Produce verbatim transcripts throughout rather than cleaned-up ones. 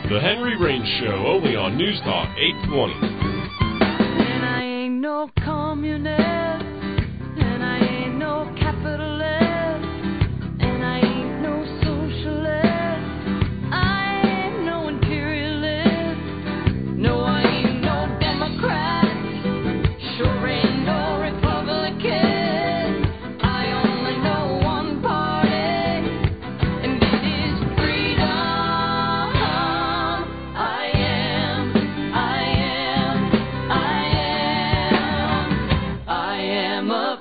The Henry Raines Show, only on News Talk eight twenty. And I ain't no communist, and I ain't no capitalist, and I ain't no socialist, I ain't no imperialist, no, I ain't no Democrat, sure ain't no Republican, I only know one party, and it is freedom. I am, I am, I am, I am a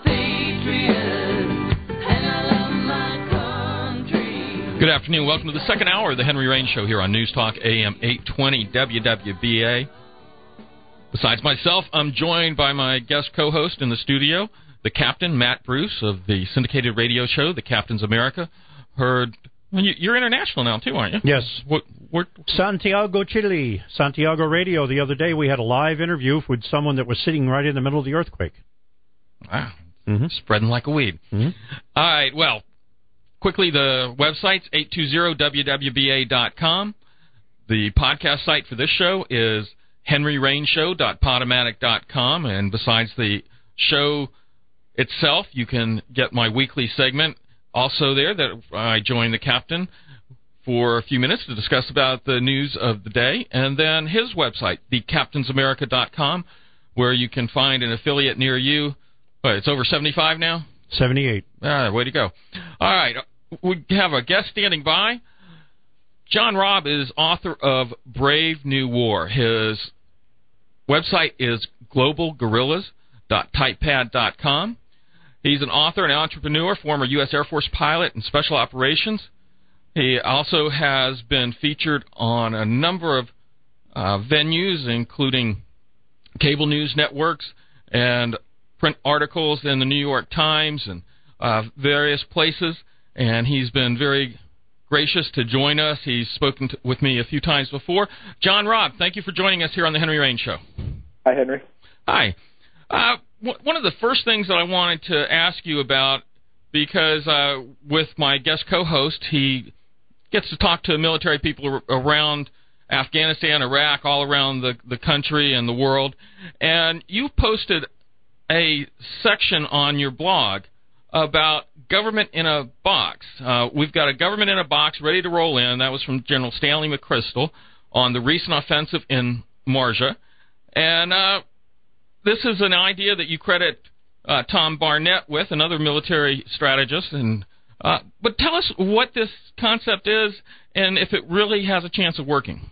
patriot, and I love my country. Good afternoon. Welcome to the second hour of the Henry Raines Show here on News Talk A M eight twenty W W B A. Besides myself, I'm joined by my guest co-host in the studio, the Captain, Matt Bruce, of the syndicated radio show, The Captain's America. Heard, well, you- you're international now, too, aren't you? Yes. What, what, Santiago, Chile. Santiago Radio. The other day we had a live interview with someone that was sitting right in the middle of the earthquake. wow, Mm-hmm. spreading like a weed. Mm-hmm. All right, well, quickly, the website's eight two zero W W B A dot com. The podcast site for this show is henry raines show dot podomatic dot com, and besides the show itself, you can get my weekly segment also there that I join the captain for a few minutes to discuss about the news of the day, and then his website, the captains america dot com, where you can find an affiliate near you. What, it's over seventy-five now? seventy-eight. Ah, way to go. All right, we have a guest standing by. John Robb is author of Brave New War. His website is global guerrillas dot typepad dot com. He's an author and entrepreneur, former U S Air Force pilot and special operations. He also has been featured on a number of uh, venues, including cable news networks and print articles in the New York Times and uh, various places. And he's been very gracious to join us. He's spoken to, with me a few times before. John Robb, thank you for joining us here on the Henry Raines Show. Hi, Henry. Hi. Uh, w- one of the first things that I wanted to ask you about, because uh, with my guest co-host, he gets to talk to military people ar- around Afghanistan, Iraq, all around the, the country and the world, and you posted a section on your blog about government in a box. Uh, we've got a government in a box ready to roll in. That was from General Stanley McChrystal on the recent offensive in Marja. And uh, this is an idea that you credit uh, Tom Barnett with, another military strategist. And uh, but tell us what this concept is and if it really has a chance of working.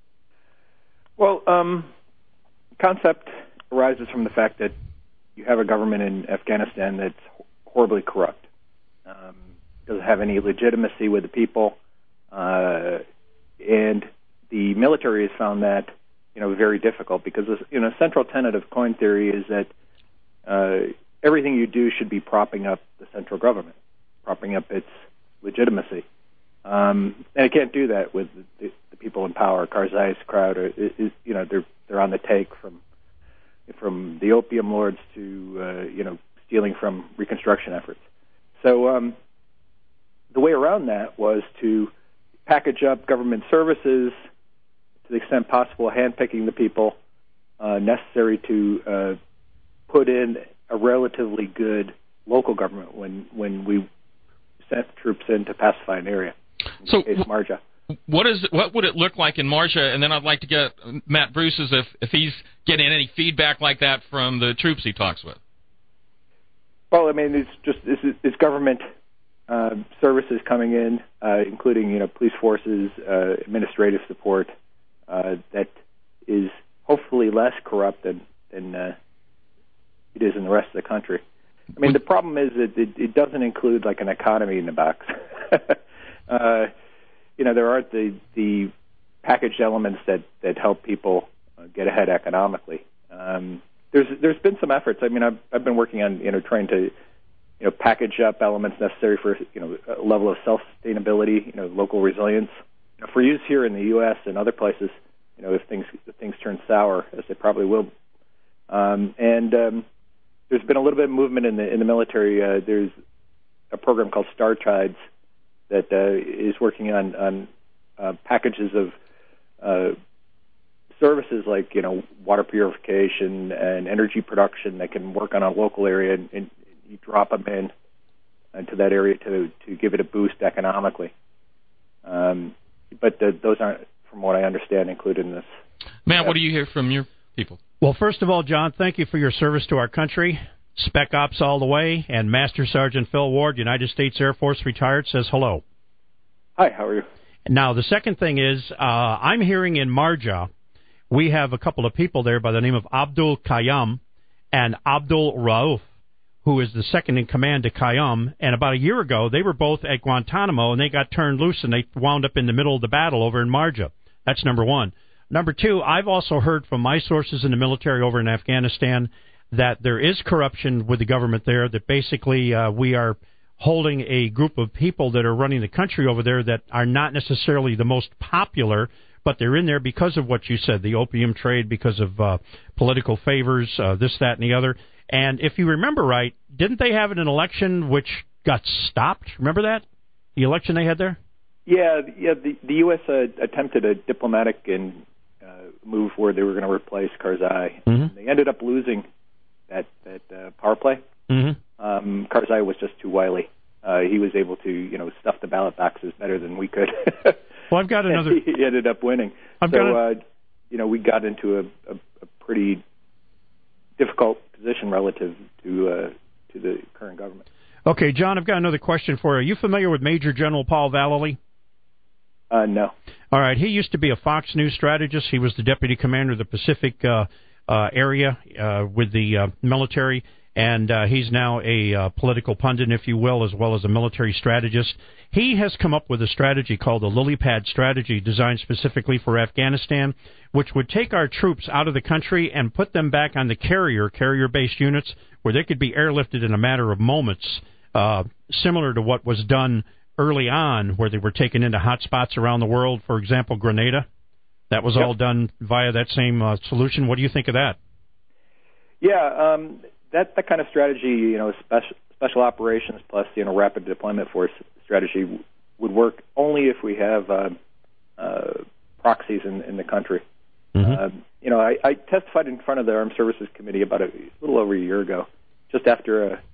Well, um, concept arises from the fact that you have a government in Afghanistan that's horribly corrupt. Um, doesn't have any legitimacy with the people, uh, and the military has found that you know very difficult because you know a central tenet of coin theory is that uh, everything you do should be propping up the central government, propping up its legitimacy, um, and it can't do that with the, the people in power. Karzai's crowd, are, is, you know, they're they're on the take from from the opium lords to uh, you know stealing from reconstruction efforts. So um, the way around that was to package up government services to the extent possible, handpicking the people uh, necessary to uh, put in a relatively good local government when when we sent troops in to pacify an area. In So, case Marja. What is what would it look like in Marja? And then I'd like to get Matt Bruce's if if he's getting any feedback like that from the troops he talks with. Well, I mean, it's just it's, it's government uh, services coming in, uh, including you know police forces, uh, administrative support uh, that is hopefully less corrupt than than uh, it is in the rest of the country. I mean, the problem is that it, it doesn't include like an economy in the box. uh, you know, there aren't the the packaged elements that, that help people uh, get ahead economically. Um, there's there's been some efforts. I mean, I've I've been working on you know trying to you know package up elements necessary for you know a level of self sustainability, you know, local resilience you know, for use here in the U S and other places. You know, if things if things turn sour, as they probably will. Um, and um, there's been a little bit of movement in the in the military. Uh, there's a program called Star Tides that uh, is working on on uh, packages of uh, services like, you know, water purification and energy production that can work on a local area, and, and you drop them in into that area to to give it a boost economically. Um, but the, those aren't, from what I understand, included in this. Matt, what do you hear from your people? Well, first of all, John, thank you for your service to our country. Spec Ops all the way, and Master Sergeant Phil Ward, United States Air Force, retired, says hello. Hi, how are you? Now, the second thing is, uh, I'm hearing in Marja, we have a couple of people there by the name of Abdul Qayyum and Abdul Rauf, who is the second in command to Qayyum, and about a year ago, they were both at Guantanamo, and they got turned loose, and they wound up in the middle of the battle over in Marja. That's number one. Number two, I've also heard from my sources in the military over in Afghanistan that there is corruption with the government there, that basically uh, we are holding a group of people that are running the country over there that are not necessarily the most popular, but they're in there because of what you said, the opium trade, because of uh, political favors, uh, this, that, and the other. And if you remember right, didn't they have an election which got stopped? Remember that? The election they had there? Yeah, yeah. The, the U S uh, attempted a diplomatic and uh, move where they were going to replace Karzai. Mm-hmm. They ended up losing that that uh, power play. Mm-hmm. Um, Karzai was just too wily. Uh, he was able to, you know, stuff the ballot boxes better than we could. Well, I've got another. He ended up winning. I've so, got a... uh, you know, we got into a, a, a pretty difficult position relative to uh, to the current government. Okay, John, I've got another question for you. Are you familiar with Major General Paul Vallely? Uh, no. All right. He used to be a Fox News strategist. He was the deputy commander of the Pacific uh, uh, area uh, with the uh, military, and uh, he's now a uh, political pundit, if you will, as well as a military strategist. He has come up with a strategy called the Lily Pad strategy, designed specifically for Afghanistan, which would take our troops out of the country and put them back on the carrier, carrier-based units, where they could be airlifted in a matter of moments, uh, similar to what was done early on, where they were taken into hot spots around the world, for example, Grenada. That was yep. all done via that same uh, solution. What do you think of that? Yeah, um, that that kind of strategy, you know, special special operations plus, you know, rapid deployment force strategy would work only if we have uh, uh, proxies in, in the country. Mm-hmm. Uh, you know, I, I testified in front of the Armed Services Committee about a, a little over a year ago, just after a,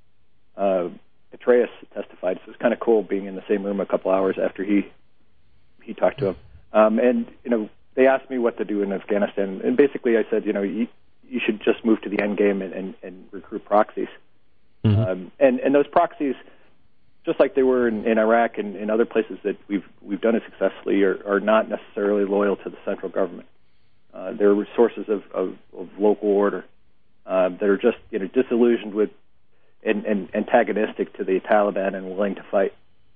uh, Petraeus testified. So it was kind of cool being in the same room a couple hours after he he talked to him. Um, and, you know, they asked me what to do in Afghanistan. And basically I said, you know, you, you should just move to the end game and, and, and recruit proxies. Mm-hmm. Um, and, and those proxies, just like they were in, in Iraq and in other places that we've we've done it successfully, are, are not necessarily loyal to the central government. Uh, they're sources of, of, of local order uh, that are just, you know, disillusioned with and, and antagonistic to the Taliban and willing to fight,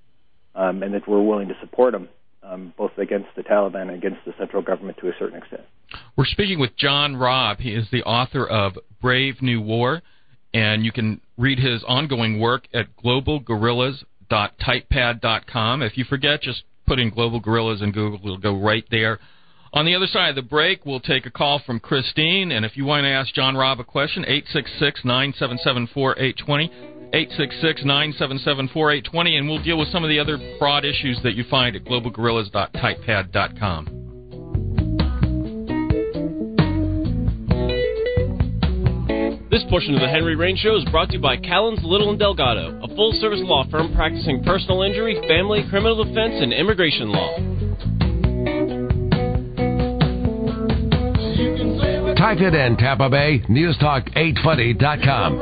um, and that we're willing to support them, um, both against the Taliban and against the central government to a certain extent. We're speaking with John Robb. He is the author of Brave New War, and you can read his ongoing work at global guerrillas dot typepad dot com. If you forget, just put in Global Guerrillas in Google. It'll go right there. On the other side of the break, we'll take a call from Christine, and if you want to ask John Robb a question, eight six six, nine seven seven, four eight two zero, eight six six, nine seven seven, four eight two zero, and we'll deal with some of the other broad issues that you find at global guerrillas dot typepad dot com. This portion of the Henry Rain Show is brought to you by Callens, Little and Delgado, a full-service law firm practicing personal injury, family, criminal defense, and immigration law. Type it in, Tampa Bay, news talk eight twenty dot com.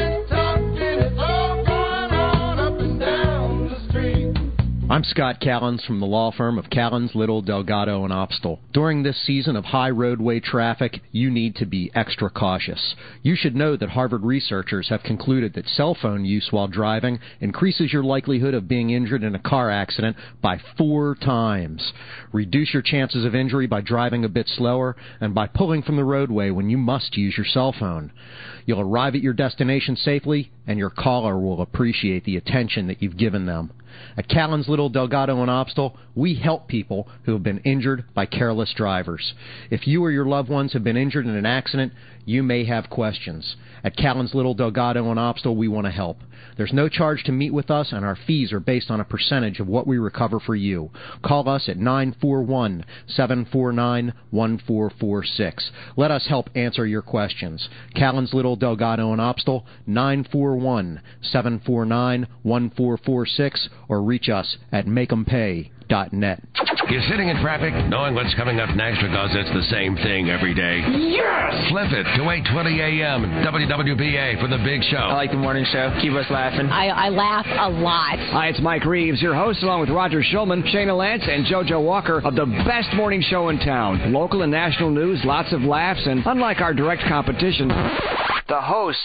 I'm Scott Callens from the law firm of Callens, Little, Delgado, and Opstal. During this season of high roadway traffic, you need to be extra cautious. You should know that Harvard researchers have concluded that cell phone use while driving increases your likelihood of being injured in a car accident by four times. Reduce your chances of injury by driving a bit slower and by pulling from the roadway when you must use your cell phone. You'll arrive at your destination safely, and your caller will appreciate the attention that you've given them. At Callens, Little Little, Delgado, and Opstal, we help people who have been injured by careless drivers. If you or your loved ones have been injured in an accident, you may have questions. At Callens Little, Delgado, and Opstal, we want to help. There's no charge to meet with us, and our fees are based on a percentage of what we recover for you. Call us at nine four one, seven four nine, one four four six. Let us help answer your questions. Callens Little, Delgado, and Opstal, nine four one, seven four nine, one four four six, or reach us at make em pay dot net. You're sitting in traffic knowing what's coming up next because it's the same thing every day. Yes! Flip it to eight twenty a.m. W W B A for The Big Show. I like the morning show. Keep us laughing. I, I laugh a lot. Hi, it's Mike Reeves, your host, along with Roger Schulman, Shayna Lance, and JoJo Walker of the best morning show in town. Local and national news, lots of laughs, and unlike our direct competition, the hosts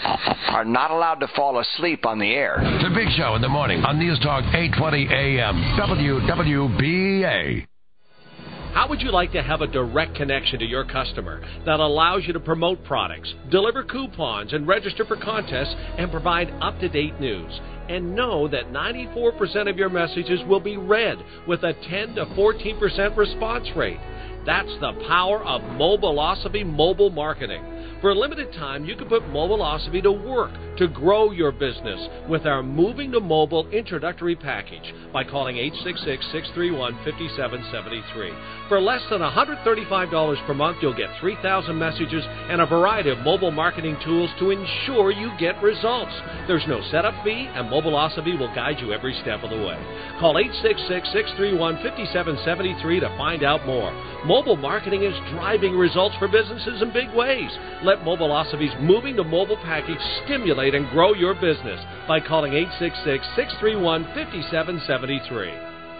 are not allowed to fall asleep on the air. The Big Show in the morning on News Talk eight twenty a.m. W W B A. How would you like to have a direct connection to your customer that allows you to promote products, deliver coupons, and register for contests, and provide up-to-date news? And know that ninety-four percent of your messages will be read with a ten to fourteen percent response rate. That's the power of Mobilosophy mobile marketing. For a limited time, you can put Mobilosophy to work to grow your business with our Moving to Mobile introductory package by calling eight six six, six three one, five seven seven three. For less than one hundred thirty-five dollars per month, you'll get three thousand messages and a variety of mobile marketing tools to ensure you get results. There's no setup fee, and Mobilosophy will guide you every step of the way. Call eight six six, six three one, five seven seven three to find out more. Mobile marketing is driving results for businesses in big ways. Let Mobilosophy's Moving to Mobile package stimulate and grow your business by calling eight six six, six three one, five seven seven three.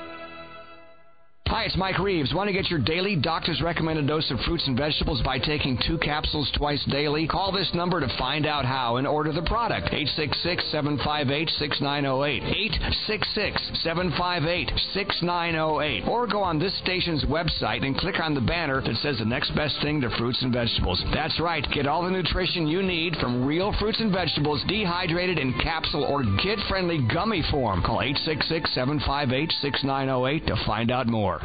Hi, it's Mike Reeves. Want to get your daily doctor's recommended dose of fruits and vegetables by taking two capsules twice daily? Call this number to find out how and order the product. eight six six, seven five eight, six nine zero eight. eight six six, seven five eight, six nine zero eight. Or go on this station's website and click on the banner that says the next best thing to fruits and vegetables. That's right. Get all the nutrition you need from real fruits and vegetables, dehydrated in capsule or kid-friendly gummy form. Call eight six six, seven five eight, six nine zero eight to find out more.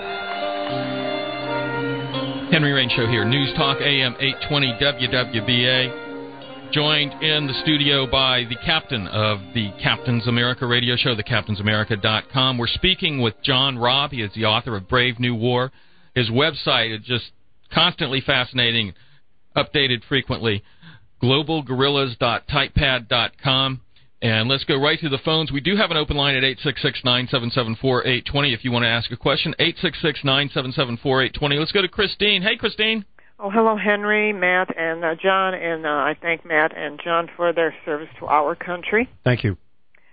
Henry Rain Show here, News Talk A M eight twenty W W B A. Joined in the studio by the captain of the Captain's America radio show, the captains america dot com. We're speaking with John Robb. He is the author of Brave New War. His website is just constantly fascinating, updated frequently, global guerrillas dot typepad dot com. And let's go right to the phones. We do have an open line at eight six six, nine seven seven, four eight two zero if you want to ask a question. eight six six, nine seven seven, four eight two zero. Let's go to Christine. Hey, Christine. Oh, hello, Henry, Matt, and uh, John. And uh, I thank Matt and John for their service to our country. Thank you.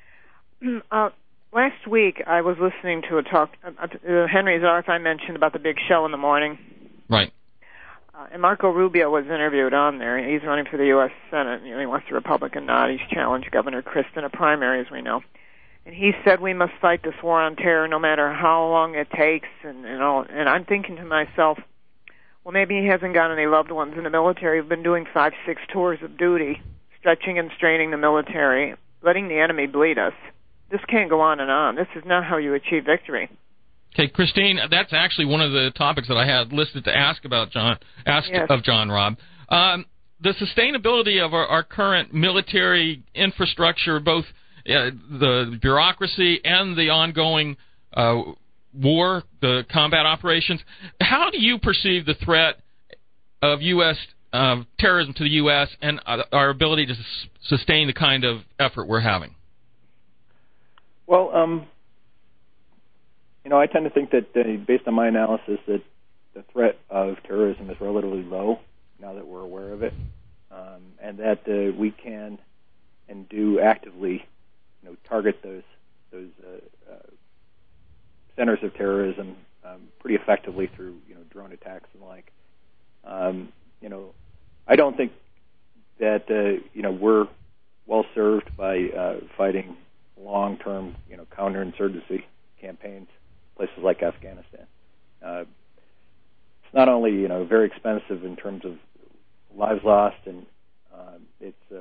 Uh, last week, I was listening to a talk. Uh, uh, Henry's article I mentioned about the Big Show in the morning. Right. Uh, and Marco Rubio was interviewed on there. He's running for the U S Senate. You know, he wants the Republican nod. He's challenged Governor Christ in a primary, as we know. And he said we must fight this war on terror no matter how long it takes. And, and, all. And I'm thinking to myself, well, maybe he hasn't got any loved ones in the military who've been doing five, six tours of duty, stretching and straining the military, letting the enemy bleed us. This can't go on and on. This is not how you achieve victory. Okay, Christine, that's actually one of the topics that I had listed to ask about John, ask yes. of John Robb. Um, the sustainability of our, our current military infrastructure, both uh, the bureaucracy and the ongoing uh, war, the combat operations. How do you perceive the threat of U S uh, terrorism to the U S and uh, our ability to s- sustain the kind of effort we're having? Well, um, you know, I tend to think that, uh, based on my analysis, that the threat of terrorism is relatively low now that we're aware of it, um, and that uh, we can and do actively, you know, target those those uh, uh, centers of terrorism um, pretty effectively through, you know, drone attacks and the like. Um, you know, I don't think that uh, you know we're well served by uh, fighting long-term, you know, counterinsurgency campaigns, places like Afghanistan. Uh, it's not only, you know, very expensive in terms of lives lost, and um, it's uh,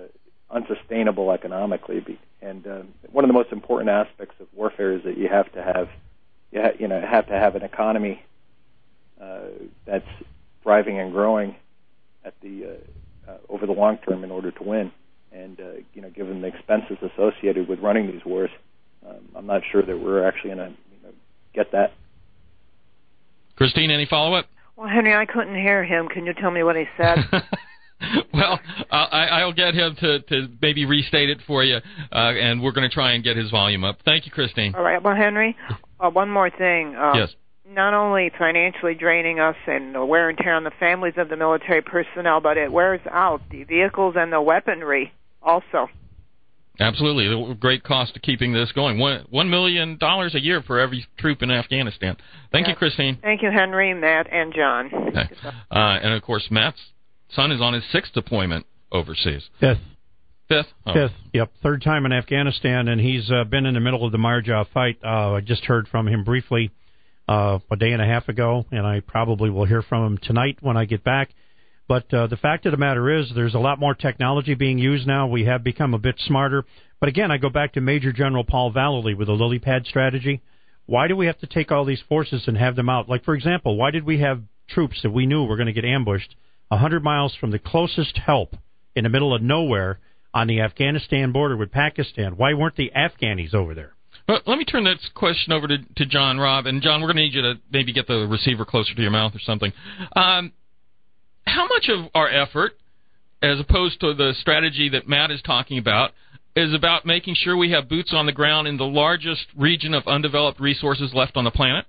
unsustainable economically. And uh, one of the most important aspects of warfare is that you have to have, you, ha- you know, have to have an economy uh, that's thriving and growing at the uh, uh, over the long term in order to win. And uh, you know, given the expenses associated with running these wars, um, I'm not sure that we're actually going to you know, get that. Christine, any follow-up? Well, Henry, I couldn't hear him. Can you tell me what he said? Well, uh, I, I'll get him to, to maybe restate it for you, uh, and we're going to try and get his volume up. Thank you, Christine. All right. Well, Henry, uh, one more thing. Uh, yes. Not only financially draining us and the wear and tear on the families of the military personnel, but it wears out the vehicles and the weaponry also. Absolutely. The great cost of keeping this going. One, one million dollars a year for every troop in Afghanistan. Thank yes. you, Christine. Thank you, Henry, Matt, and John. Okay. Uh, and, of course, Matt's son is on his sixth deployment overseas. Fifth. Fifth? Oh. Fifth, yep. Third time in Afghanistan, and he's uh, been in the middle of the Marja fight. Uh, I just heard from him briefly uh, a day and a half ago, and I probably will hear from him tonight when I get back. But uh, the fact of the matter is there's a lot more technology being used now. We have become a bit smarter. But again, I go back to Major General Paul Vallely with the lily pad strategy. Why do we have to take all these forces and have them out? Like, for example, why did we have troops that we knew were going to get ambushed one hundred miles from the closest help in the middle of nowhere on the Afghanistan border with Pakistan? Why weren't the Afghanis over there? Well, let me turn this question over to, to John Robb. And, John, we're going to need you to maybe get the receiver closer to your mouth or something. Um, how much of our effort, as opposed to the strategy that Matt is talking about, is about making sure we have boots on the ground in the largest region of undeveloped resources left on the planet?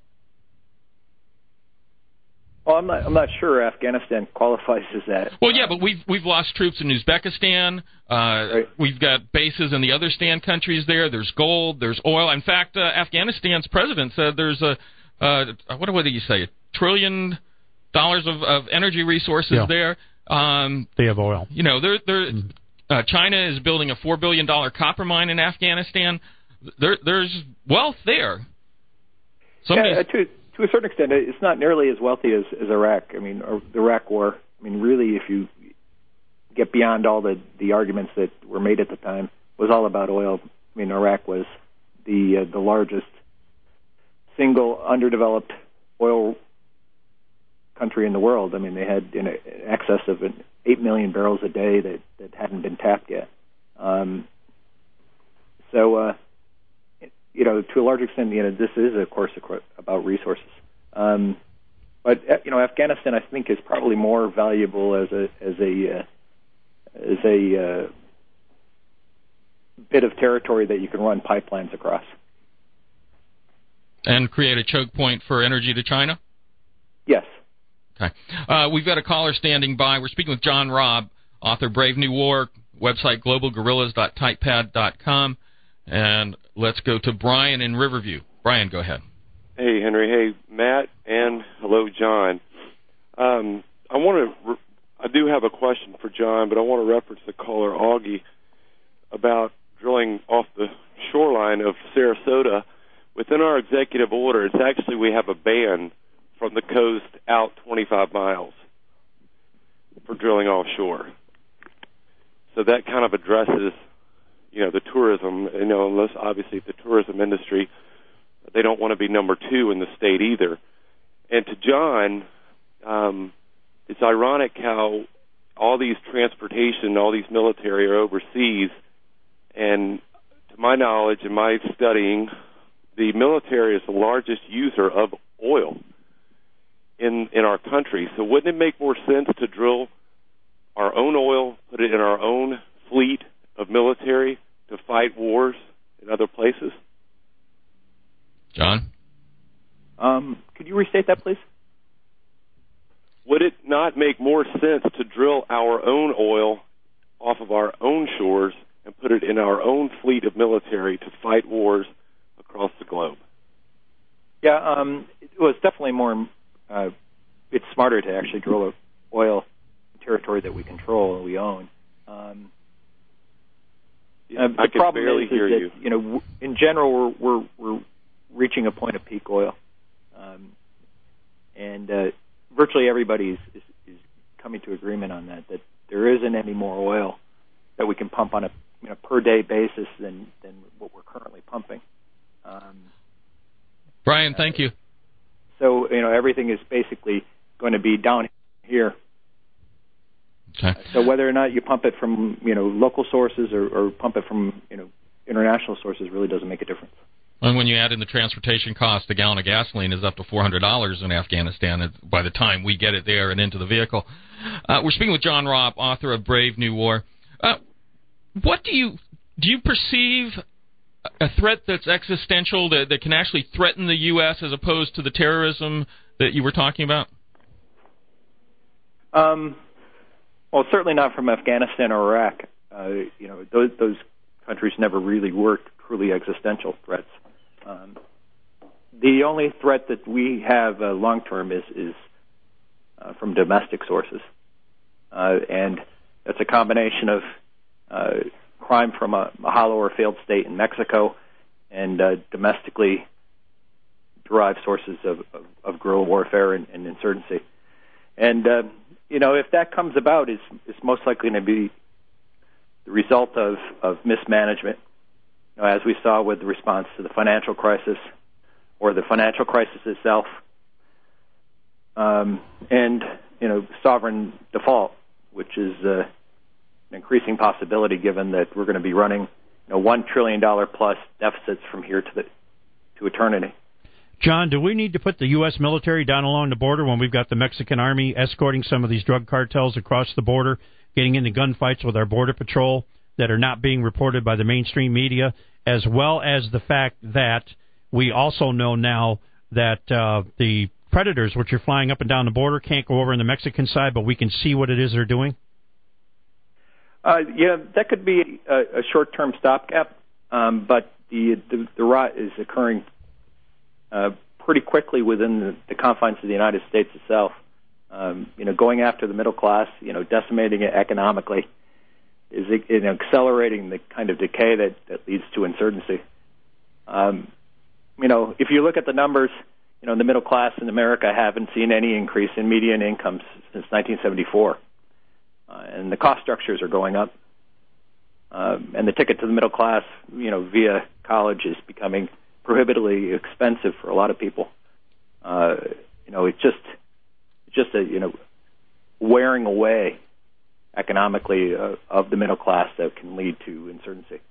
Well, I'm not. I'm not sure Afghanistan qualifies as that. Well, yeah, but we've we've lost troops in Uzbekistan. Uh, right. We've got bases in the other stand countries there. There's gold. There's oil. In fact, uh, Afghanistan's president said there's a uh, what what did you say? A trillion dollars of, of energy resources yeah. there. Um, they have oil. You know, they're they're. Mm. Uh, China is building a four billion dollars copper mine in Afghanistan. There, there's wealth there. Somebody's... Yeah, to, to a certain extent, it's not nearly as wealthy as, as Iraq. I mean, or the Iraq War. I mean, really, if you get beyond all the, the arguments that were made at the time, was all about oil. I mean, Iraq was the uh, the largest single underdeveloped oil country in the world. I mean, they had in excess of an eight million barrels a day that, that hadn't been tapped yet. Um, so, uh, you know, to a large extent, you know, this is, of course, about resources. Um, but you know, Afghanistan, I think, is probably more valuable as a as a uh, as a uh, bit of territory that you can run pipelines across and create a choke point for energy to China. Yes. Okay. Uh, we've got a caller standing by. We're speaking with John Robb, author Brave New War, website global guerrillas dot typepad dot com. And let's go to Brian in Riverview. Brian, go ahead. Hey, Henry. Hey, Matt, and hello, John. Um, I want to. Re- I do have a question for John, but I want to reference the caller Augie about drilling off the shoreline of Sarasota. Within our executive order, it's actually we have a ban from the coast out twenty-five miles for drilling offshore. So that kind of addresses, you know, the tourism, you know, unless obviously the tourism industry, they don't want to be number two in the state either. And to John, um, it's ironic how all these transportation, all these military are overseas, and to my knowledge and my studying, the military is the largest user of oil in in our country. So wouldn't it make more sense to drill our own oil, put it in our own fleet of military to fight wars in other places? John? Um, could you restate that, please? Would it not make more sense to drill our own oil off of our own shores and put it in our own fleet of military to fight wars across the globe? Yeah, um, it was definitely more... Uh, it's smarter to actually drill oil territory that we control and we own. Um, yeah, uh, I the can problem barely is, hear is that, you. You know, w- in general, we're, we're we're reaching a point of peak oil, um, and uh, virtually everybody is, is, is coming to agreement on that. That there isn't any more oil that we can pump on a you know, per day basis than, than what we're currently pumping. Um, Brian, thank you. So, you know, everything is basically going to be down here. Okay. So whether or not you pump it from, you know, local sources or, or pump it from, you know, international sources really doesn't make a difference. And when you add in the transportation cost, a gallon of gasoline is up to four hundred dollars in Afghanistan by the time we get it there and into the vehicle. Uh, we're speaking with John Robb, author of Brave New War. Uh, what do you do you perceive a threat that's existential, that, that can actually threaten the U S as opposed to the terrorism that you were talking about? Um, well, certainly not from Afghanistan or Iraq. Uh, you know, those, those countries never really were truly existential threats. Um, the only threat that we have uh, long term is, is uh, from domestic sources, uh, and it's a combination of uh, crime from a, a hollow or failed state in Mexico and uh, domestically derived sources of, of, of guerrilla warfare and, and insurgency. And uh, you know, if that comes about, it's, it's most likely going to be the result of, of mismanagement. You know, as we saw with the response to the financial crisis or the financial crisis itself, um, and, you know, sovereign default, which is uh, an increasing possibility given that we're going to be running, you know, one trillion dollars plus deficits from here to the to eternity. John, do we need to put the U S military down along the border when we've got the Mexican army escorting some of these drug cartels across the border, getting into gunfights with our border patrol that are not being reported by the mainstream media, as well as the fact that we also know now that uh, the predators, which are flying up and down the border, can't go over on the Mexican side, but we can see what it is they're doing? Uh, yeah, that could be a, a short-term stopgap, um, but the, the the rot is occurring uh, pretty quickly within the, the confines of the United States itself. Um, you know, going after the middle class, you know, decimating it economically, is you know, accelerating the kind of decay that, that leads to insurgency. Um, you know, if you look at the numbers, you know, the middle class in America haven't seen any increase in median incomes since nineteen seventy-four. Uh, and the cost structures are going up. Um, and the ticket to the middle class, you know, via college is becoming prohibitively expensive for a lot of people. Uh, you know, it's just, it's just a, you know, wearing away economically uh, of the middle class that can lead to insurgency.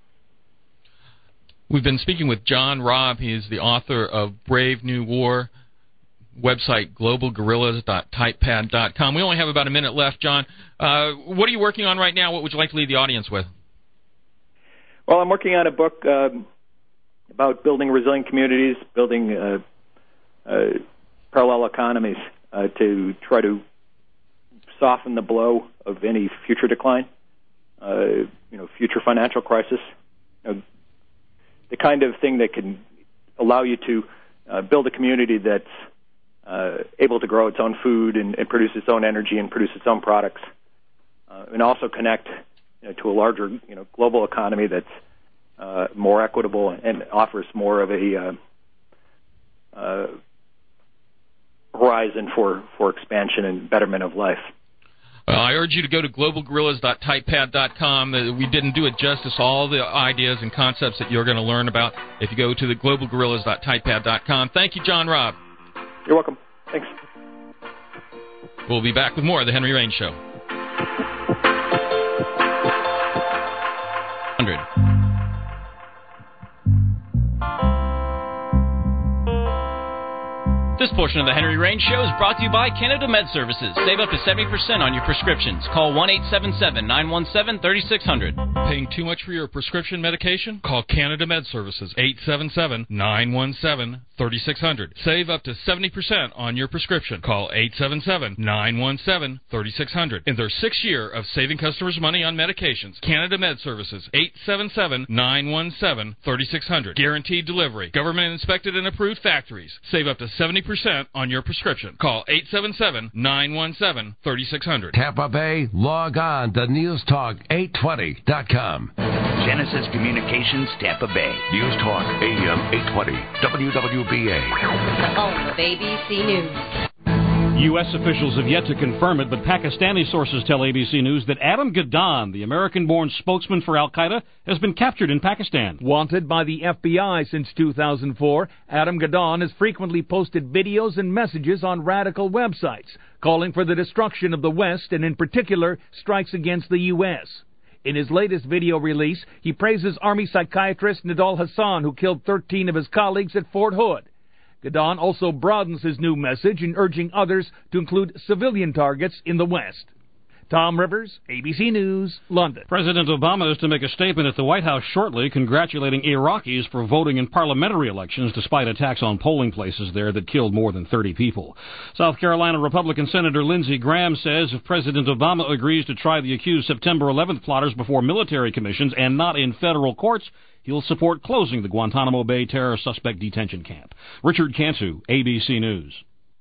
We've been speaking with John Robb. He is the author of Brave New War. Website global guerrillas dot typepad dot com. We only have about a minute left, John. Uh, what are you working on right now? What would you like to leave the audience with? Well, I'm working on a book um, about building resilient communities, building uh, uh, parallel economies uh, to try to soften the blow of any future decline, uh, you know, future financial crisis, you know, the kind of thing that can allow you to uh, build a community that's uh, able to grow its own food and, and produce its own energy and produce its own products, uh, and also connect you know, to a larger, you know, global economy that's uh, more equitable and offers more of a uh, uh, horizon for, for expansion and betterment of life. Uh, I urge you to go to global guerrillas dot typepad dot com. Uh, we didn't do it justice, all the ideas and concepts that you're going to learn about if you go to the global guerrillas dot typepad dot com. Thank you, John Robb. You're welcome. Thanks. We'll be back with more of The Henry Rain Show. one hundred. This portion of the Henry Rain Show is brought to you by Canada Med Services. Save up to seventy percent on your prescriptions. Call one eight seven seven, nine one seven, three six zero zero. Paying too much for your prescription medication? Call Canada Med Services, eight seven seven, nine one seven, three six zero zero. Save up to seventy percent on your prescription. Call eight seven seven, nine one seven, three six zero zero. In their sixth year of saving customers money on medications, Canada Med Services, eight seven seven, nine one seven, three six zero zero. Guaranteed delivery. Government inspected and approved factories. Save up to seventy percent on your prescription. Call eight seven seven, nine one seven, three six zero zero. Tampa Bay, log on to news talk eight twenty dot com. Genesis Communications, Tampa Bay. News Talk A M eight twenty, W W B A. The home of A B C News. U S officials have yet to confirm it, but Pakistani sources tell A B C News that Adam Gaddan, the American-born spokesman for al-Qaeda, has been captured in Pakistan. Wanted by the F B I since two thousand four, Adam Gaddan has frequently posted videos and messages on radical websites, calling for the destruction of the West and, in particular, strikes against the U S In his latest video release, he praises Army psychiatrist Nidal Hassan, who killed thirteen of his colleagues at Fort Hood. Gaddan also broadens his new message in urging others to include civilian targets in the West. Tom Rivers, A B C News, London. President Obama is to make a statement at the White House shortly congratulating Iraqis for voting in parliamentary elections despite attacks on polling places there that killed more than thirty people. South Carolina Republican Senator Lindsey Graham says if President Obama agrees to try the accused September eleventh plotters before military commissions and not in federal courts, he'll support closing the Guantanamo Bay terror suspect detention camp. Richard Cantu, A B C News.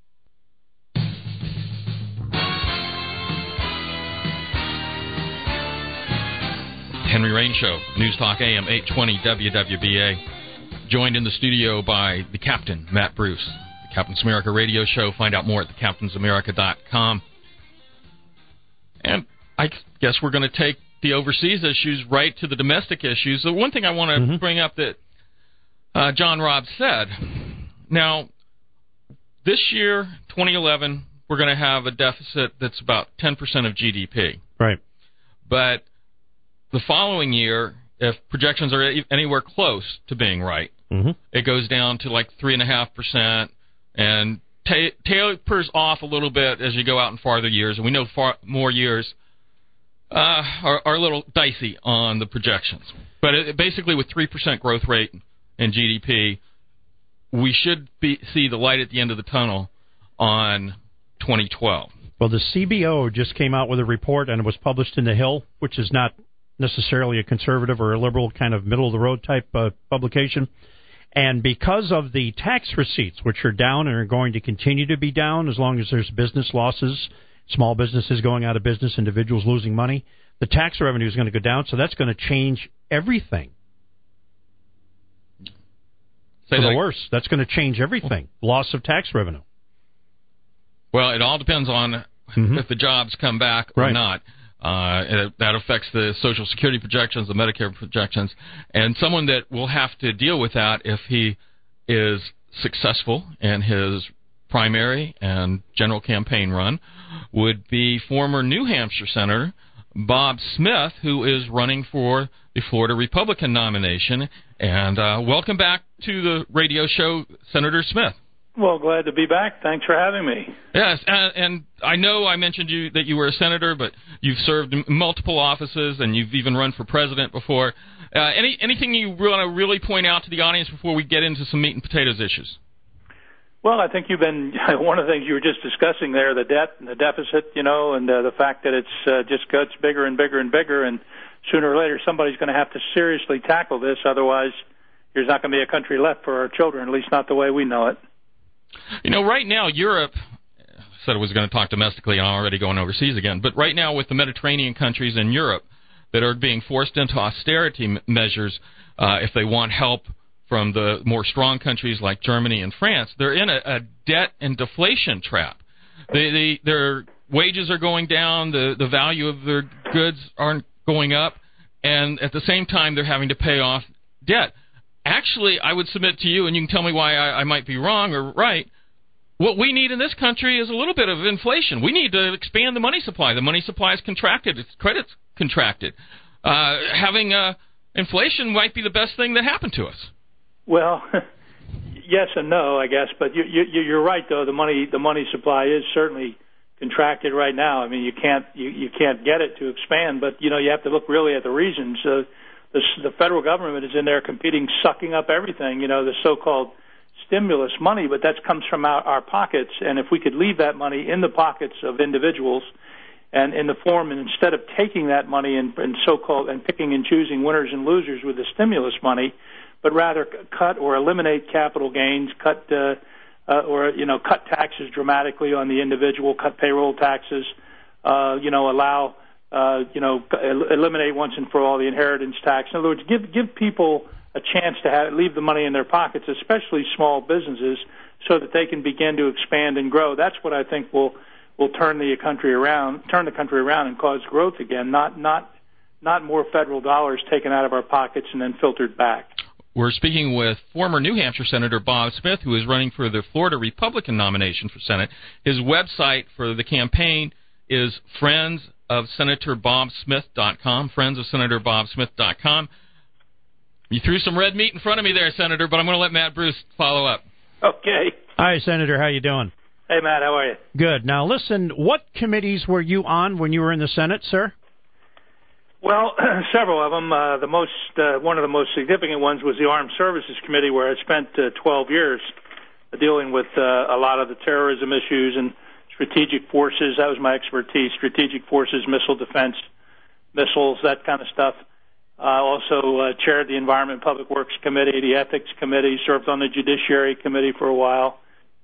Henry Rain Show, News Talk A M eight twenty W W B A. Joined in the studio by the Captain, Matt Bruce. The Captain's America radio show. Find out more at the captains america dot com. And I guess we're going to take the overseas issues right to the domestic issues. The one thing I want to mm-hmm. bring up that uh, John Robb said, now, this year, twenty eleven, we're going to have a deficit that's about ten percent of G D P. Right. But the following year, if projections are anywhere close to being right, mm-hmm. it goes down to like three point five percent and ta- tapers off a little bit as you go out in farther years. And we know far more years uh, are, are a little dicey on the projections. But it, basically with three percent growth rate in G D P, we should be, see the light at the end of the tunnel on twenty twelve. Well, the C B O just came out with a report, and it was published in The Hill, which is not necessarily a conservative or a liberal kind of middle-of-the-road type uh, publication. And because of the tax receipts, which are down and are going to continue to be down as long as there's business losses, small businesses going out of business, individuals losing money, the tax revenue is going to go down, so that's going to change everything. Say For that. the worse. That's going to change everything. Loss of tax revenue. Well, it all depends on mm-hmm. if the jobs come back or right. not. Uh, that affects the Social Security projections, the Medicare projections, and someone that will have to deal with that if he is successful in his primary and general campaign run would be former New Hampshire Senator Bob Smith, who is running for the Florida Republican nomination. And uh, welcome back to the radio show, Senator Smith. Well, glad to be back. Thanks for having me. Yes, and, and I know I mentioned you that you were a senator, but you've served in multiple offices, and you've even run for president before. Uh, any anything you want to really point out to the audience before we get into some meat and potatoes issues? Well, I think you've been one of the things you were just discussing there, the debt and the deficit, you know, and uh, the fact that it's uh, just gets bigger and bigger and bigger, and sooner or later somebody's going to have to seriously tackle this. Otherwise, there's not going to be a country left for our children, at least not the way we know it. You know, right now, Europe said it was going to talk domestically, and I'm already going overseas again. But right now, with the Mediterranean countries in Europe that are being forced into austerity m- measures, uh, if they want help from the more strong countries like Germany and France, they're in a, a debt and deflation trap. They, they, their wages are going down, the, the value of their goods aren't going up, and at the same time, they're having to pay off debt. Actually, I would submit to you, and you can tell me why I, I might be wrong or right, what we need in this country is a little bit of inflation. We need to expand the money supply. The money supply is contracted. Its credit's contracted. Uh, having uh, inflation might be the best thing that happened to us. Well, yes and no, I guess. But you, you, you're right, though. The money the money supply is certainly contracted right now. I mean, you can't you, you can't get it to expand. But, you know, you have to look really at the reasons. Uh, The, the federal government is in there competing, sucking up everything, you know, the so-called stimulus money, but that comes from our, our pockets. And if we could leave that money in the pockets of individuals and in the form, and instead of taking that money and, and so-called and picking and choosing winners and losers with the stimulus money, but rather cut or eliminate capital gains, cut uh, uh, or, you know, cut taxes dramatically on the individual, cut payroll taxes, uh, you know, allow Uh, you know, eliminate once and for all the inheritance tax. In other words, give give people a chance to have, leave the money in their pockets, especially small businesses, so that they can begin to expand and grow. That's what I think will will turn the country around, turn the country around, and cause growth again. Not not not more federal dollars taken out of our pockets and then filtered back. We're speaking with former New Hampshire Senator Bob Smith, who is running for the Florida Republican nomination for Senate. His website for the campaign is friends of senator bob smith dot com, friends of senator bob smith dot com. You threw some red meat in front of me there, Senator, but I'm going to let Matt Bruce follow up. Okay. Hi, Senator. How you doing? Hey, Matt. How are you? Good. Now, listen, what committees were you on when you were in the Senate, sir? Well, several of them. Uh, the most, uh, one of the most significant ones was the Armed Services Committee, where I spent uh, twelve years dealing with uh, a lot of the terrorism issues and strategic forces. That was my expertise: strategic forces, missile defense, missiles, that kind of stuff. I uh, also uh, chaired the Environment and Public Works Committee, the Ethics Committee, served on the Judiciary Committee for a while.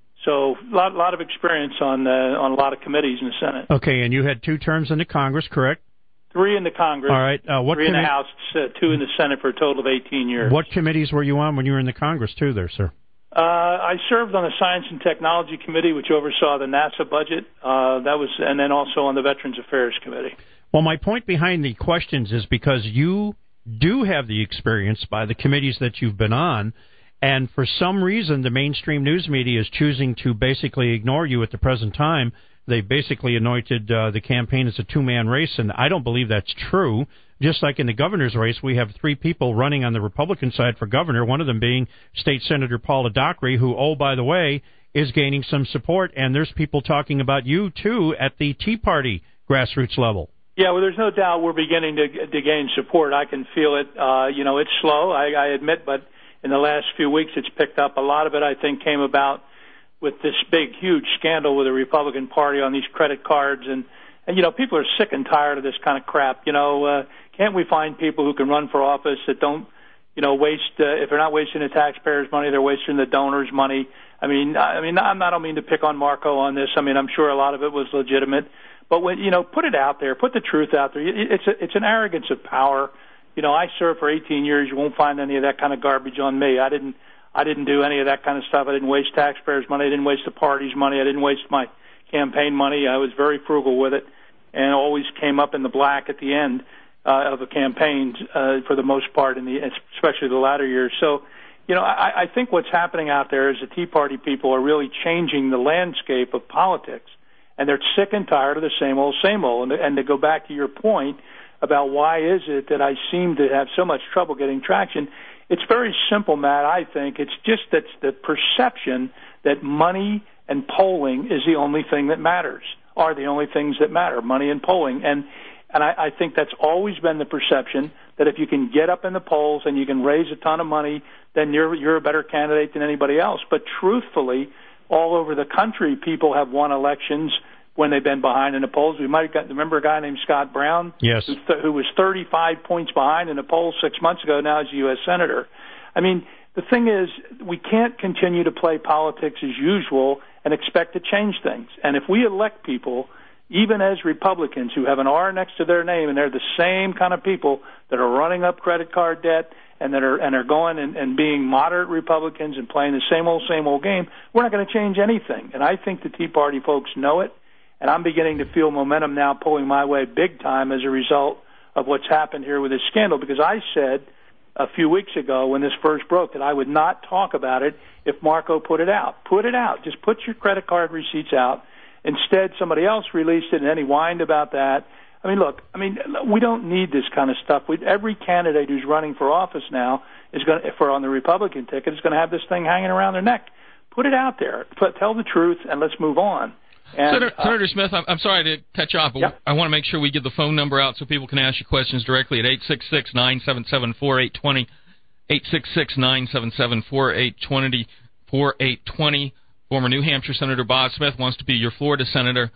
So a lot, lot of experience on uh, on a lot of committees in the Senate. Okay, and you had two terms in the Congress, correct? Three in the Congress. All right. Uh, what three in commi- the House, uh, two in the Senate for a total of eighteen years. What committees were you on when you were in the Congress, too, there, sir? Uh, I served on the Science and Technology Committee, which oversaw the NASA budget. Uh, that was, and then also on the Veterans Affairs Committee. Well, my point behind the questions is because you do have the experience by the committees that you've been on, and for some reason the mainstream news media is choosing to basically ignore you at the present time. They basically anointed uh, the campaign as a two-man race, and I don't believe that's true. Just like in the governor's race, we have three people running on the Republican side for governor, one of them being State Senator Paula Dockery, who, oh, by the way, is gaining some support, and there's people talking about you, too, at the Tea Party grassroots level. Yeah, well, there's no doubt we're beginning to, to gain support. I can feel it. Uh, you know, it's slow, I, I admit, but in the last few weeks it's picked up. A lot of it, I think, came about with this big, huge scandal with the Republican Party on these credit cards. And, and you know, people are sick and tired of this kind of crap. You know, uh, can't we find people who can run for office that don't, you know, waste, uh, if they're not wasting the taxpayers' money, they're wasting the donors' money. I mean, I mean, I'm not, I don't mean to pick on Marco on this. I mean, I'm sure a lot of it was legitimate. But when, you know, put it out there, put the truth out there. It's a, it's an arrogance of power. You know, I served for eighteen years. You won't find any of that kind of garbage on me. I didn't, I didn't do any of that kind of stuff. I didn't waste taxpayers' money. I didn't waste the party's money. I didn't waste my campaign money. I was very frugal with it, and always came up in the black at the end uh, of the campaigns uh, for the most part, in the especially the latter years. So, you know, I, I think what's happening out there is the Tea Party people are really changing the landscape of politics, and they're sick and tired of the same old, same old. And, and to go back to your point about why is it that I seem to have so much trouble getting traction, it's very simple, Matt. I think it's just that the perception that money and polling is the only thing that matters, are the only things that matter, money and polling. And and I, I think that's always been the perception, that if you can get up in the polls and you can raise a ton of money, then you're you're a better candidate than anybody else. But truthfully, all over the country, people have won elections when they've been behind in the polls. We might have got, remember a guy named Scott Brown? Yes. Who, th- who was thirty-five points behind in the polls six months ago. Now he's a U S Senator. I mean, the thing is, we can't continue to play politics as usual and expect to change things. And if we elect people, even as Republicans, who have an R next to their name, and they're the same kind of people that are running up credit card debt and that are and are going and, and being moderate Republicans and playing the same old, same old game, we're not going to change anything. And I think the Tea Party folks know it. And I'm beginning to feel momentum now pulling my way big time as a result of what's happened here with this scandal. Because I said a few weeks ago when this first broke that I would not talk about it if Marco put it out. Put it out. Just put your credit card receipts out. Instead, somebody else released it, and then he whined about that. I mean, look, I mean, we don't need this kind of stuff. We, every candidate who's running for office now is going to, for on the Republican ticket, is going to have this thing hanging around their neck. Put it out there. Put, tell the truth, and let's move on. And, Senator, uh, Senator Smith, I'm, I'm sorry to cut you off, but yep. I want to make sure we get the phone number out so people can ask you questions directly at eight six six, nine seven seven, four eight two zero, eight six six, nine seven seven, four eight two zero, four eight two zero. Former New Hampshire Senator Bob Smith wants to be your Florida senator.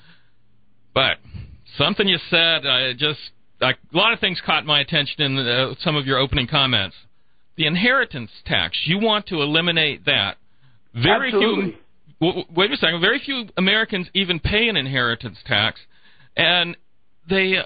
But something you said, uh, just uh, a lot of things caught my attention in uh, some of your opening comments. The inheritance tax, you want to eliminate that. Very Absolutely. few... Well, wait a second. Very few Americans even pay an inheritance tax, and they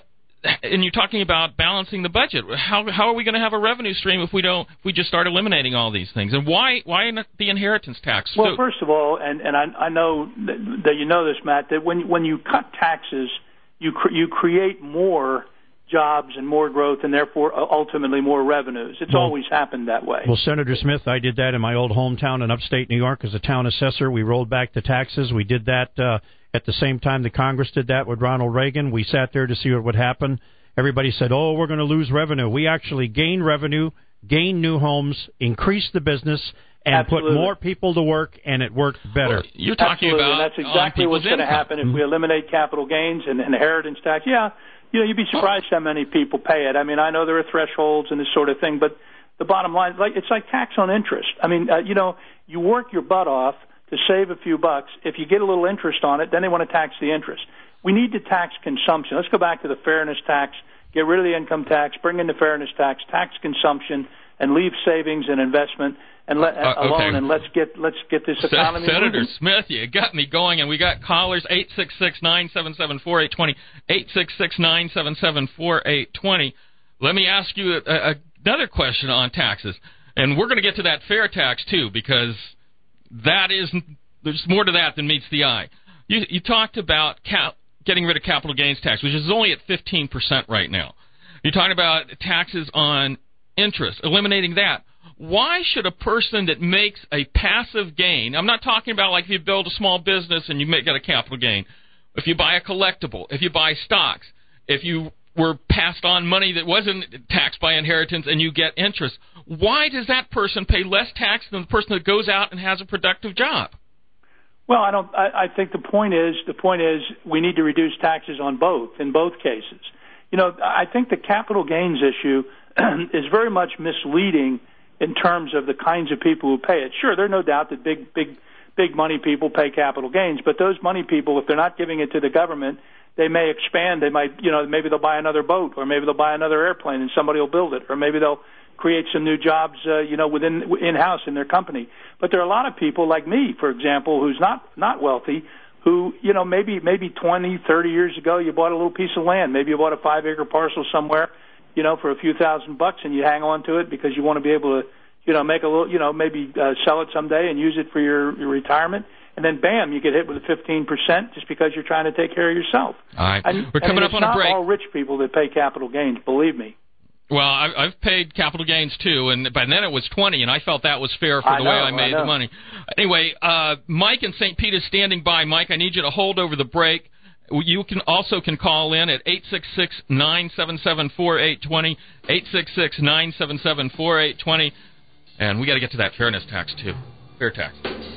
and you're talking about balancing the budget. How how are we going to have a revenue stream if we don't? If we just start eliminating all these things? And why why not the inheritance tax? Well, so, first of all, and and I, I know that, that you know this, Matt, that when when you cut taxes, you cr- you create more jobs and more growth, and therefore ultimately more revenues. It's well, always happened that way. Well, Senator Smith, I did that in my old hometown in upstate New York as a town assessor. We rolled back the taxes. We did that uh, at the same time the Congress did that with Ronald Reagan. We sat there to see what would happen. Everybody said, oh, we're going to lose revenue. We actually gained revenue, gained new homes, increased the business, and Absolutely. put more people to work, and it worked better. Well, you're talking Absolutely. about and that's exactly what's going to happen if mm-hmm. we eliminate capital gains and inheritance tax. Yeah. You know, you'd be surprised how many people pay it. I mean, I know there are thresholds and this sort of thing, but the bottom line, like it's like tax on interest. I mean, uh, you know, you work your butt off to save a few bucks. If you get a little interest on it, then they want to tax the interest. We need to tax consumption. Let's go back to the fairness tax, get rid of the income tax, bring in the fairness tax, tax consumption, and leave savings and investment and let uh, okay. alone. And let's get let's get this economy Senator moving. Smith, you got me going, and we got callers eight six six nine seven seven four eight two zero, eight six six nine seven seven four eight two zero. Let me ask you a, a, another question on taxes, and we're going to get to that fair tax too, because that is there's more to that than meets the eye. You, you talked about cap, getting rid of capital gains tax, which is only at fifteen percent right now. You're talking about taxes on interest, eliminating that. Why should a person that makes a passive gain, I'm not talking about like if you build a small business and you make, get a capital gain, if you buy a collectible, if you buy stocks, if you were passed on money that wasn't taxed by inheritance and you get interest, why does that person pay less tax than the person that goes out and has a productive job? Well, I don't. I, I think the point is the point is we need to reduce taxes on both in both cases. You know, I think the capital gains issue is very much misleading in terms of the kinds of people who pay it. Sure, there's no doubt that big, big, big money people pay capital gains, but those money people, if they're not giving it to the government, they may expand. They might, you know, maybe they'll buy another boat, or maybe they'll buy another airplane, and somebody will build it, or maybe they'll create some new jobs, uh, you know, within in-house in their company. But there are a lot of people like me, for example, who's not not wealthy, who, you know, maybe maybe twenty, thirty years ago, you bought a little piece of land. Maybe you bought a five-acre parcel somewhere, you know, for a few thousand bucks, and you hang on to it because you want to be able to, you know, make a little, you know, maybe uh, sell it someday and use it for your, your retirement. And then, bam, you get hit with a fifteen percent just because you're trying to take care of yourself. All right. And, We're coming and up on a break. It's not all rich people that pay capital gains, believe me. Well, I, I've paid capital gains, too, and by then it was twenty, and I felt that was fair for I the know, way I made I the money. Anyway, uh, Mike in Saint Pete is standing by. Mike, I need you to hold over the break. You can also can call in at eight six six nine seven seven four eight two zero, eight six six nine seven seven four eight two zero, and we got to get to that fairness tax, too. Fair tax.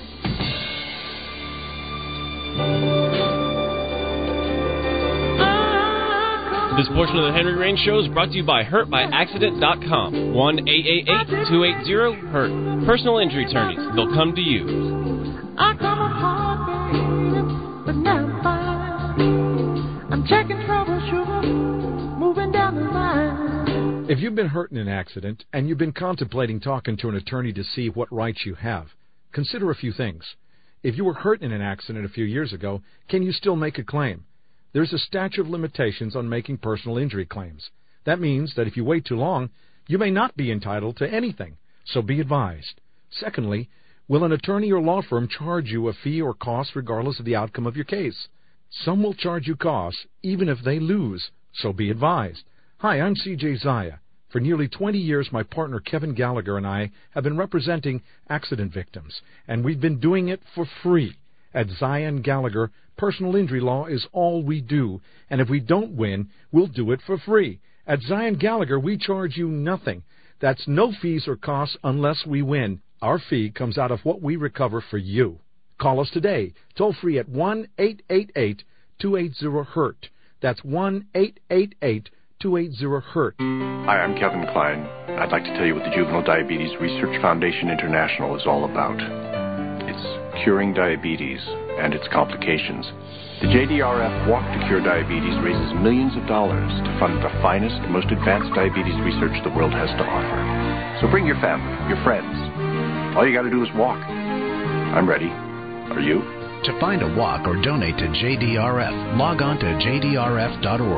This portion of the Henry Rain Show is brought to you by hurt by accident dot com. one eight eight eight two eight zero hurt. Personal injury attorneys. They'll come to you. I come apart, but now I'm fine. I'm checking troubleshooter, moving down the line. If you've been hurt in an accident and you've been contemplating talking to an attorney to see what rights you have, consider a few things. If you were hurt in an accident a few years ago, can you still make a claim? There's a statute of limitations on making personal injury claims. That means that if you wait too long, you may not be entitled to anything, so be advised. Secondly, will an attorney or law firm charge you a fee or cost regardless of the outcome of your case? Some will charge you costs even if they lose, so be advised. Hi, I'm C J Zaya. For nearly twenty years, my partner Kevin Gallagher and I have been representing accident victims, and we've been doing it for free. At Zaya and Gallagher, personal injury law is all we do, and if we don't win, we'll do it for free. At Zaya and Gallagher, we charge you nothing. That's no fees or costs unless we win. Our fee comes out of what we recover for you. Call us today, toll free at one eight eight eight two eight zero hurt. That's one eight eight eight two eight zero hurt. Hi, I'm Kevin Klein. I'd like to tell you what the Juvenile Diabetes Research Foundation International is all about. It's curing diabetes and its complications. The J D R F Walk to Cure Diabetes raises millions of dollars to fund the finest, most advanced diabetes research the world has to offer. So bring your family, your friends. All you got to do is walk. I'm ready. Are you? To find a walk or donate to J D R F, log on to J D R F dot org.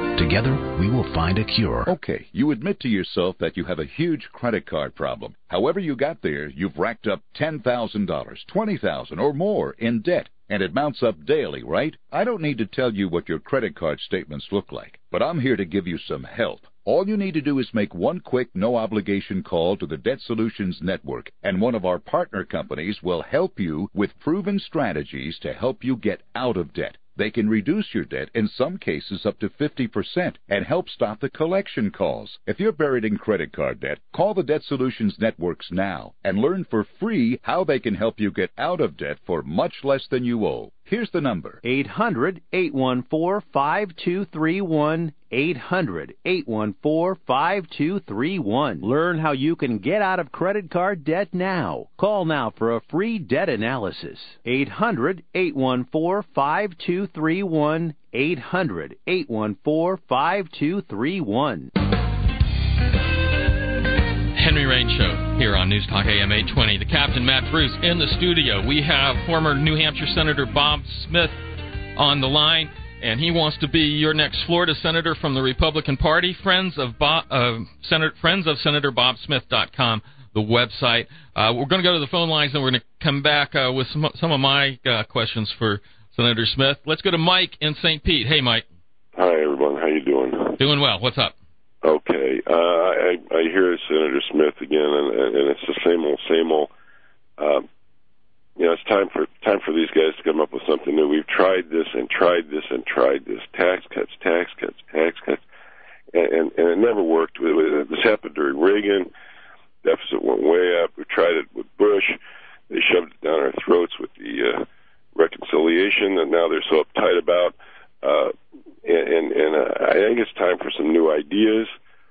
Together, we will find a cure. Okay, you admit to yourself that you have a huge credit card problem. However you got there, you've racked up ten thousand dollars, twenty thousand dollars, or more in debt. And it mounts up daily, right? I don't need to tell you what your credit card statements look like, but I'm here to give you some help. All you need to do is make one quick, no-obligation call to the Debt Solutions Network, and one of our partner companies will help you with proven strategies to help you get out of debt. They can reduce your debt, in some cases up to fifty percent, and help stop the collection calls. If you're buried in credit card debt, call the Debt Solutions Networks now and learn for free how they can help you get out of debt for much less than you owe. Here's the number. eight hundred, eight one four, five two three one. eight hundred, eight one four, five two three one. Learn how you can get out of credit card debt now. Call now for a free debt analysis. eight hundred, eight one four, five two three one. eight hundred, eight one four, five two three one. Henry Rain Show here on News Talk A M eight twenty. The Captain, Matt Bruce, in the studio. We have former New Hampshire Senator Bob Smith on the line, and he wants to be your next Florida senator from the Republican Party. Friends of Bob, uh, Senator, friends of Senator Bob Smith dot com, the website. Uh, we're going to go to the phone lines, and we're going to come back uh, with some, some of my uh, questions for Senator Smith. Let's go to Mike in Saint Pete. Hey, Mike. Hi, everyone. How you doing? Doing well. What's up? Okay. Uh, I, I hear Senator Smith again, and, and it's the same old, same old. Uh, you know, it's time for time for these guys to come up with something new. We've tried this and tried this and tried this. Tax cuts, tax cuts, tax cuts, and, and, and it never worked. This happened during Reagan. Deficit went way up. We tried it with Bush. They shoved it down our throats with the uh, reconciliation that now they're so uptight about. Uh, and and uh, I think it's time for some new ideas,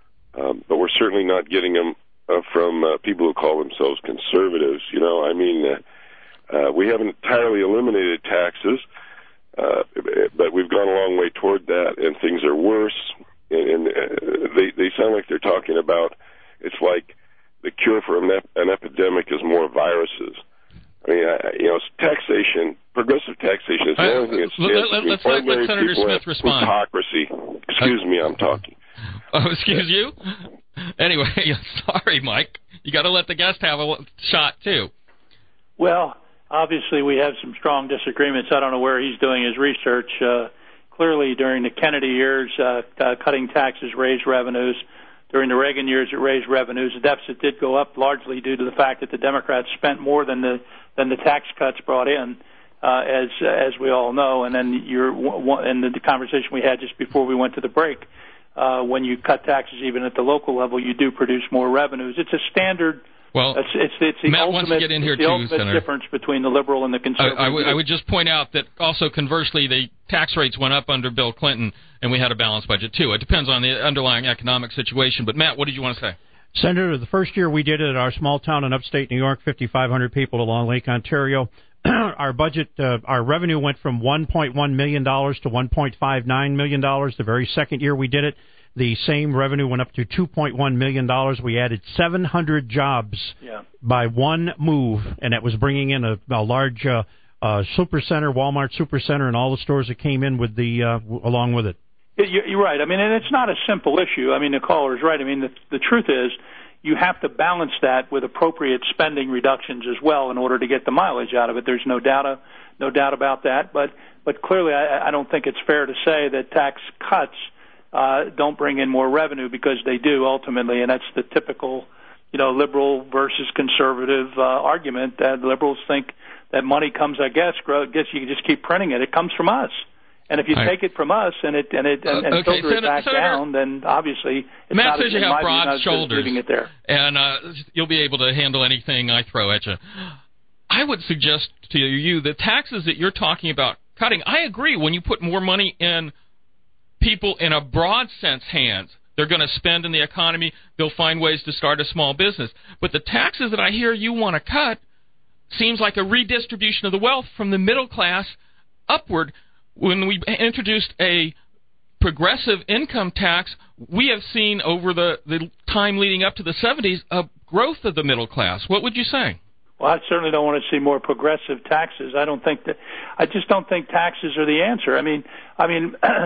um, but we're certainly not getting them uh, from uh, people who call themselves conservatives. You know, I mean, uh, uh, we haven't entirely eliminated taxes, uh, but we've gone a long way toward that, and things are worse. And, and uh, they they sound like they're talking about it's like the cure for an, ep- an epidemic is more viruses. I mean, I, you know, taxation, progressive taxation is the uh, only thing that stands let, let, let's let, let Senator Smith respond. Hypocrisy. Excuse uh, me, I'm talking. Oh, excuse you? Anyway, sorry, Mike. You got to let the guest have a shot, too. Well, obviously we have some strong disagreements. I don't know where he's doing his research. Uh, clearly, during the Kennedy years, uh, uh, cutting taxes raised revenues. During the Reagan years, it raised revenues. The deficit did go up largely due to the fact that the Democrats spent more than the than the tax cuts brought in, uh, as as we all know. And then you're and the, the conversation we had just before we went to the break, uh, when you cut taxes even at the local level, you do produce more revenues. It's a standard. Well, it's it's, it's the Matt ultimate, wants to get in here the too, ultimate Senator. difference between the liberal and the conservative. I, I, w- I would just point out that also conversely, the tax rates went up under Bill Clinton, and we had a balanced budget too. It depends on the underlying economic situation. But Matt, what did you want to say? Senator, the first year we did it at our small town in upstate New York, fifty-five hundred people along Lake Ontario, our budget, uh, our revenue went from one point one million dollars to one point five nine million dollars. The very second year we did it, the same revenue went up to two point one million dollars. We added seven hundred jobs yeah. by one move, and that was bringing in a, a large uh, uh, supercenter, Walmart supercenter, and all the stores that came in with the uh, w- along with it. You're right. I mean, and it's not a simple issue. I mean, the caller is right. I mean, the, the truth is you have to balance that with appropriate spending reductions as well in order to get the mileage out of it. There's no doubt, no doubt about that. But but clearly, I, I don't think it's fair to say that tax cuts uh, don't bring in more revenue, because they do ultimately, and that's the typical, you know, liberal versus conservative uh, argument that liberals think that money comes, I guess, grow, guess you can just keep printing it. It comes from us. And if you take it from us and it and it and, and okay, filter it back Senator, down, then obviously it's Matt not says you have broad shoulders, leaving it there. and uh, you'll be able to handle anything I throw at you. I would suggest to you the taxes that you're talking about cutting. I agree. When you put more money in people in a broad sense hands, they're going to spend in the economy. They'll find ways to start a small business. But the taxes that I hear you want to cut seems like a redistribution of the wealth from the middle class upward. When we introduced a progressive income tax, we have seen over the, the time leading up to the seventies a growth of the middle class. What would you say? Well, I certainly don't want to see more progressive taxes. I don't think that. I just don't think taxes are the answer. I mean, I mean,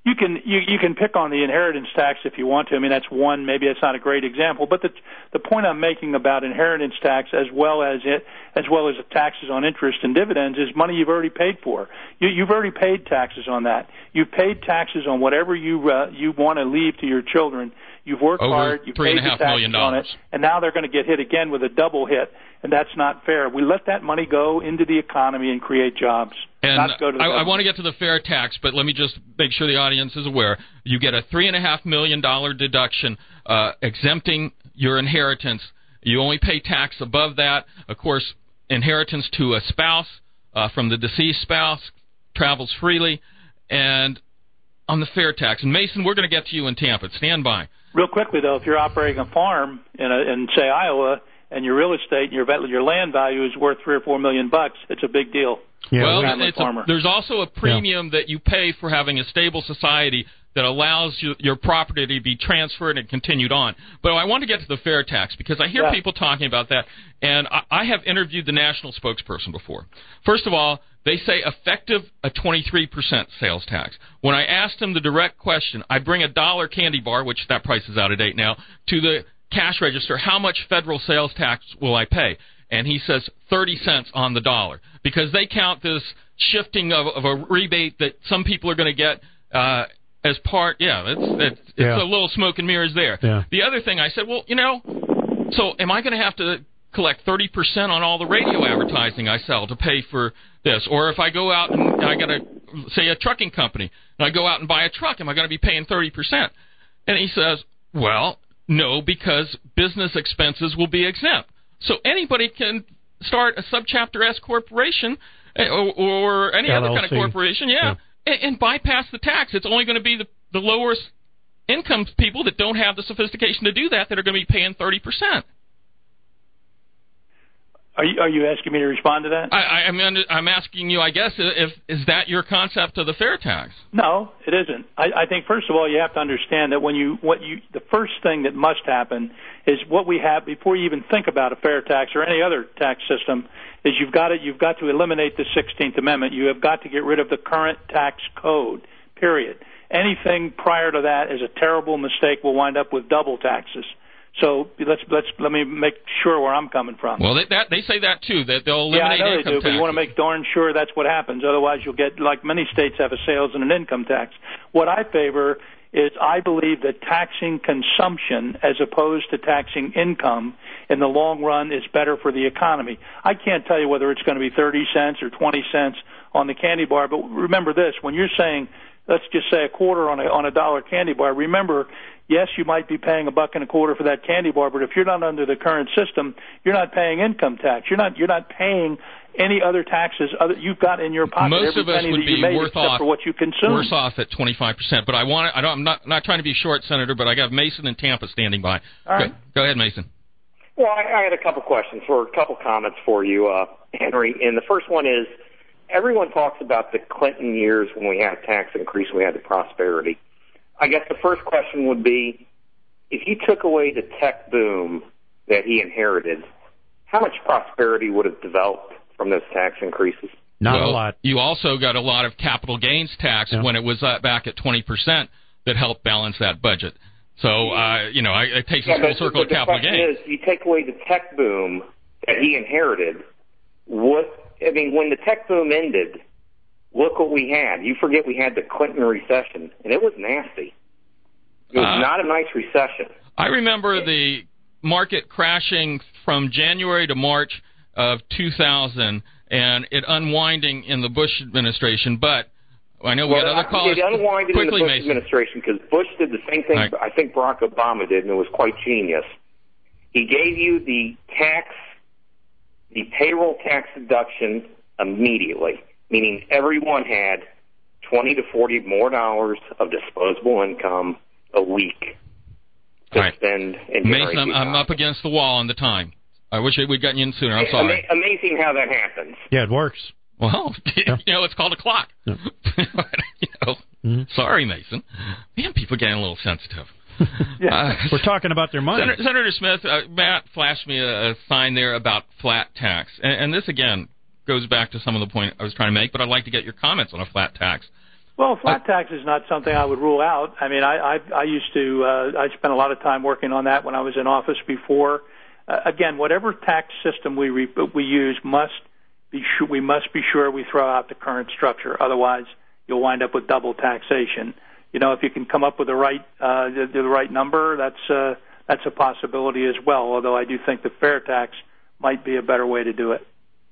You can you, you can pick on the inheritance tax if you want to. I mean, that's one. Maybe that's not a great example, but the the point I'm making about inheritance tax, as well as it as well as the taxes on interest and dividends, is money you've already paid for. You, you've already paid taxes on that. You've paid taxes on whatever you uh, you want to leave to your children. You've worked Over hard. You've three paid and a half the taxes million on dollars. it, and now they're going to get hit again with a double hit, and that's not fair. We let that money go into the economy and create jobs. And not go to the I, I government. want to get to the fair tax, but let me just make sure the audience is aware. You get a three and a half million dollar deduction, uh, exempting your inheritance. You only pay tax above that. Of course, inheritance to a spouse uh, from the deceased spouse travels freely. And on the fair tax, and Mason, we're going to get to you in Tampa. Stand by. Real quickly, though, if you're operating a farm in, a, in say, Iowa, and your real estate and your your land value is worth three or four million bucks, it's a big deal. Yeah, well, Family it's farmer. a, there's also a premium yeah. that you pay for having a stable society that allows you, your property to be transferred and continued on. But I want to get to the fair tax because I hear yeah. people talking about that, and I, I have interviewed the national spokesperson before. First of all, they say effective a twenty-three percent sales tax. When I asked them the direct question, I bring a dollar candy bar, which that price is out of date now, to the cash register, how much federal sales tax will I pay? And he says thirty cents on the dollar because they count this shifting of, of a rebate that some people are going to get uh, as part. Yeah, it's, it's, it's yeah. a little smoke and mirrors there. Yeah. The other thing I said, well, you know, so am I going to have to collect thirty percent on all the radio advertising I sell to pay for this? Or if I go out and I got a, say, a trucking company, and I go out and buy a truck, am I going to be paying thirty percent? And he says, well, no, because business expenses will be exempt. So anybody can start a subchapter S corporation or, or any L L C. other kind of corporation, yeah, yeah. And, and bypass the tax. It's only going to be the, the lowest income people that don't have the sophistication to do that that are going to be paying thirty percent. Are you, are you asking me to respond to that? I, I, I'm, I'm asking you, I guess, if is that your concept of the fair tax? No, it isn't. I, I think first of all you have to understand that when you what you the first thing that must happen is what we have before you even think about a fair tax or any other tax system is you've got to you've got to eliminate the sixteenth Amendment. You have got to get rid of the current tax code. Period. Anything prior to that is a terrible mistake. We'll wind up with double taxes. So let's let's let me make sure where I'm coming from. Well, they, that, they say that too. That they'll eliminate yeah, I know income they do, taxes. but you want to make darn sure that's what happens. Otherwise, you'll get like many states have a sales and an income tax. What I favor is I believe that taxing consumption as opposed to taxing income in the long run is better for the economy. I can't tell you whether it's going to be thirty cents or twenty cents on the candy bar, but remember this: when you're saying, let's just say a quarter on a on a dollar candy bar, remember. Yes, you might be paying a buck and a quarter for that candy bar, but if you're not under the current system, you're not paying income tax. You're not you're not paying any other taxes other you've got in your pocket. Most every of us penny would that you be made worse except off for what you consume. worse off at twenty-five percent. But I want to, I don't, I'm not not trying to be short, Senator, but I got Mason and Tampa standing by. All right. Go, go ahead, Mason. Well, I, I had a couple questions or a couple comments for you, uh, Henry. And the first one is everyone talks about the Clinton years when we had a tax increase, we had the prosperity. I guess the first question would be, if you took away the tech boom that he inherited, how much prosperity would have developed from those tax increases? Not well, a lot. You also got a lot of capital gains tax yeah. when it was uh, back at twenty percent that helped balance that budget. So, uh, you know, it takes yeah, us full but, circle but of capital the question gains. Is, you take away the tech boom that he inherited, what, I mean, when the tech boom ended, look what we had. You forget we had the Clinton recession, and it was nasty. It was uh, not a nice recession. I remember the market crashing from January to March of two thousand, and it unwinding in the Bush administration. But I know we well, got other callers. It unwinded Quickly, in the Bush Mason. administration because Bush did the same thing right. I think Barack Obama did, and it was quite genius. He gave you the tax, the payroll tax deduction immediately, meaning everyone had twenty to forty more dollars of disposable income a week to right. spend. And Mason, I'm, I'm up against the wall on the time. I wish we'd gotten you in sooner. I'm sorry. Ama- amazing how that happens. Yeah, it works. Well, yeah. you know, it's called a clock. Yeah. you know, mm-hmm. Sorry, Mason. Man, people are getting a little sensitive. yeah. uh, We're talking about their money. Senator, Senator Smith, uh, Matt flashed me a, a sign there about flat tax. And, and this, again, goes back to some of the point I was trying to make, but I'd like to get your comments on a flat tax. Well, flat tax is not something I would rule out. I mean, I, I, I used to, uh, I spent a lot of time working on that when I was in office before. Uh, again, whatever tax system we re- we use must be sure, we must be sure we throw out the current structure. Otherwise, you'll wind up with double taxation. You know, if you can come up with the right, uh, the, the right number, that's, uh, that's a possibility as well. Although I do think the fair tax might be a better way to do it.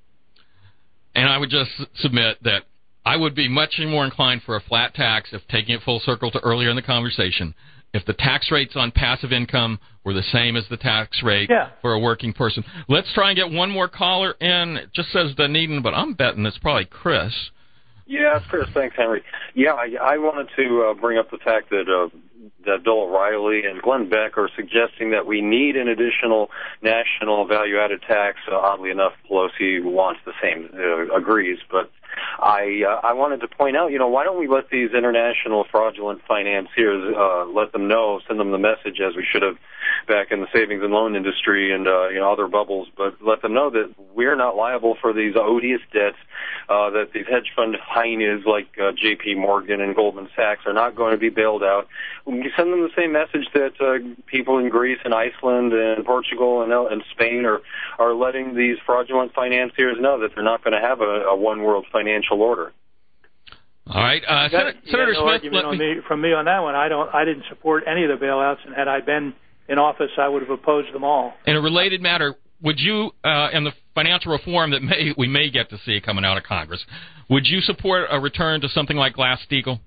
And I would just submit that I would be much more inclined for a flat tax, if taking it full circle to earlier in the conversation, if the tax rates on passive income were the same as the tax rate yeah. for a working person. Let's try and get one more caller in. It just says Dunedin, but I'm betting it's probably Chris. Yeah, it's Chris. Thanks, Henry. Yeah, I, I wanted to uh, bring up the fact that uh, that Bill O'Reilly and Glenn Beck are suggesting that we need an additional national value-added tax. Uh, oddly enough, Pelosi wants the same, uh, agrees, but I uh, I wanted to point out, you know, why don't we let these international fraudulent financiers uh, let them know, send them the message as we should have back in the savings and loan industry and uh, you know other bubbles, but let them know that we're not liable for these odious debts, uh, that these hedge fund hyenas like uh, J P Morgan and Goldman Sachs are not going to be bailed out. We send them the same message that uh, people in Greece and Iceland and Portugal and, and Spain are are letting these fraudulent financiers know that they're not going to have a, a one world financial order. All right, uh, That, Senator, yeah, Senator no Smith. argument Let on me... me, from me on that one. I don't. I didn't support any of the bailouts, and had I been in office, I would have opposed them all. In a related matter, would you, uh, in the financial reform that may we may get to see coming out of Congress, would you support a return to something like Glass-Steagall?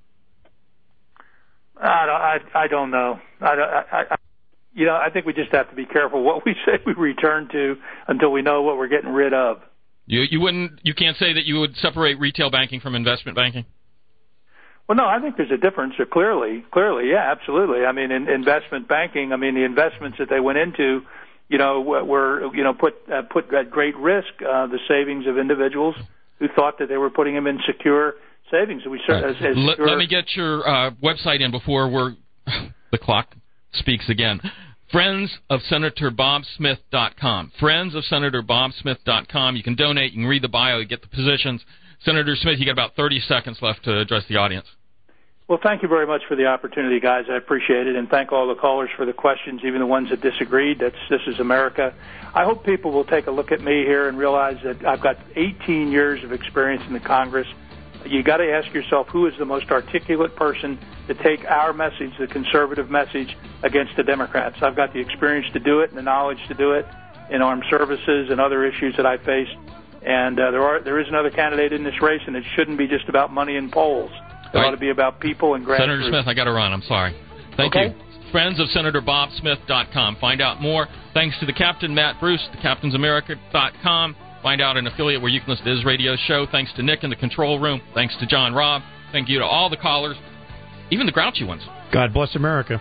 I don't, I, I don't know. I, I, I, you know, I think we just have to be careful what we say we return to until we know what we're getting rid of. You you wouldn't you can't say that you would separate retail banking from investment banking? Well, no, I think there's a difference. Uh, clearly, clearly, yeah, absolutely. I mean, in investment banking, I mean, the investments that they went into, you know, were you know put uh, put at great risk uh, the savings of individuals who thought that they were putting them in secure savings. We Right. as, as let, secure... let me get your uh, website in before we're the clock speaks again. friends of senator bob smith dot com. friends of senator bob smith dot com. You can donate. You can read the bio. You get the positions. Senator Smith, you got about thirty seconds left to address the audience. Well, thank you very much for the opportunity, guys. I appreciate it, and thank all the callers for the questions, even the ones that disagreed. That's this is America. I hope people will take a look at me here and realize that I've got eighteen years of experience in the Congress. You got to ask yourself who is the most articulate person to take our message, the conservative message, against the Democrats. I've got the experience to do it and the knowledge to do it in armed services and other issues that I faced. And uh, there are there is another candidate in this race, and it shouldn't be just about money and polls. It right. ought to be about people and grassroots. Senator Smith, I got to run. I'm sorry. Thank okay. you. friends of senator bob smith dot com. Find out more. Thanks to the Captain, Matt Bruce, the captains america dot com. Find out an affiliate where you can listen to his radio show. Thanks to Nick in the control room. Thanks to John Robb. Thank you to all the callers, even the grouchy ones. God bless America.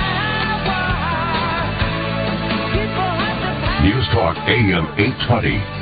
News Talk A M eight twenty.